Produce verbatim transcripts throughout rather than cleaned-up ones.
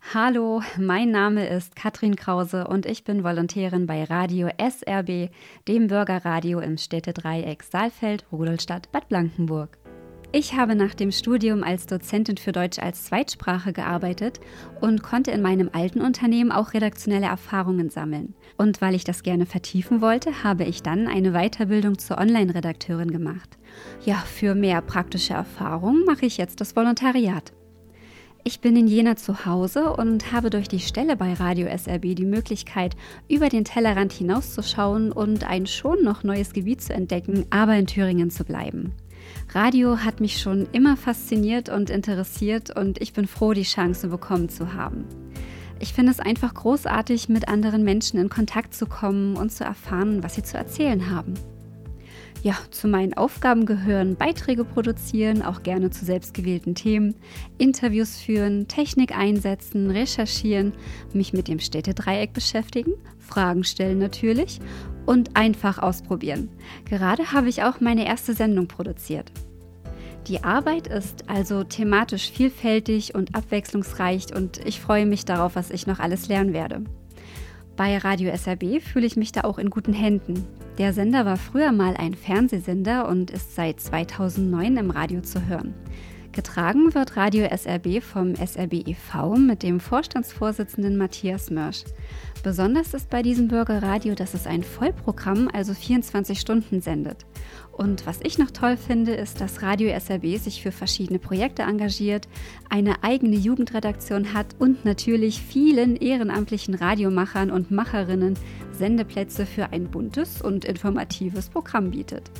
Hallo, mein Name ist Katrin Krause und ich bin Volontärin bei Radio S R B, dem Bürgerradio im Städtedreieck Saalfeld, Rudolstadt, Bad Blankenburg. Ich habe nach dem Studium als Dozentin für Deutsch als Zweitsprache gearbeitet und konnte in meinem alten Unternehmen auch redaktionelle Erfahrungen sammeln. Und weil ich das gerne vertiefen wollte, habe ich dann eine Weiterbildung zur Online-Redakteurin gemacht. Ja, für mehr praktische Erfahrung mache ich jetzt das Volontariat. Ich bin in Jena zu Hause und habe durch die Stelle bei Radio S R B die Möglichkeit, über den Tellerrand hinauszuschauen und ein schon noch neues Gebiet zu entdecken, aber in Thüringen zu bleiben. Radio hat mich schon immer fasziniert und interessiert und ich bin froh, die Chance bekommen zu haben. Ich finde es einfach großartig, mit anderen Menschen in Kontakt zu kommen und zu erfahren, was sie zu erzählen haben. Ja, zu meinen Aufgaben gehören Beiträge produzieren, auch gerne zu selbstgewählten Themen, Interviews führen, Technik einsetzen, recherchieren, mich mit dem Städtedreieck beschäftigen, Fragen stellen natürlich und einfach ausprobieren. Gerade habe ich auch meine erste Sendung produziert. Die Arbeit ist also thematisch vielfältig und abwechslungsreich und ich freue mich darauf, was ich noch alles lernen werde. Bei Radio S R B fühle ich mich da auch in guten Händen. Der Sender war früher mal ein Fernsehsender und ist seit zweitausendneun im Radio zu hören. Getragen wird Radio S R B vom S R B e V mit dem Vorstandsvorsitzenden Matthias Mörsch. Besonders ist bei diesem Bürgerradio, dass es ein Vollprogramm, also vierundzwanzig Stunden sendet. Und was ich noch toll finde, ist, dass Radio S R B sich für verschiedene Projekte engagiert, eine eigene Jugendredaktion hat und natürlich vielen ehrenamtlichen Radiomachern und Macherinnen Sendeplätze für ein buntes und informatives Programm bietet.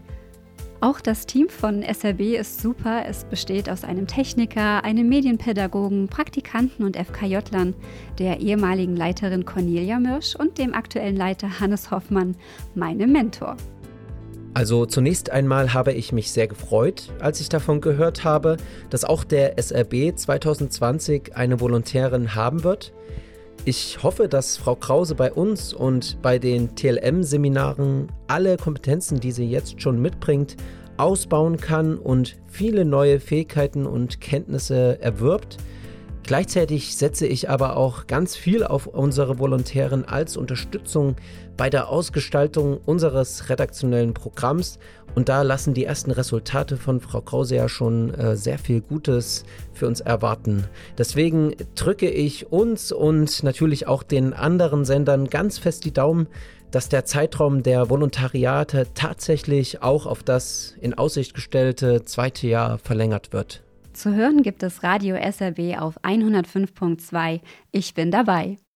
Auch das Team von S R B ist super. Es besteht aus einem Techniker, einem Medienpädagogen, Praktikanten und F K J-Lern, der ehemaligen Leiterin Cornelia Mörsch und dem aktuellen Leiter Hannes Hoffmann, meinem Mentor. Also zunächst einmal habe ich mich sehr gefreut, als ich davon gehört habe, dass auch der S R B zwanzig zwanzig eine Volontärin haben wird. Ich hoffe, dass Frau Krause bei uns und bei den T L M-Seminaren alle Kompetenzen, die sie jetzt schon mitbringt, ausbauen kann und viele neue Fähigkeiten und Kenntnisse erwirbt. Gleichzeitig setze ich aber auch ganz viel auf unsere Volontärin als Unterstützung bei der Ausgestaltung unseres redaktionellen Programms. Und da lassen die ersten Resultate von Frau Krause ja schon äh, sehr viel Gutes für uns erwarten. Deswegen drücke ich uns und natürlich auch den anderen Sendern ganz fest die Daumen, dass der Zeitraum der Volontariate tatsächlich auch auf das in Aussicht gestellte zweite Jahr verlängert wird. Zu hören gibt es Radio S R B auf hundertfünf Komma zwei. Ich bin dabei.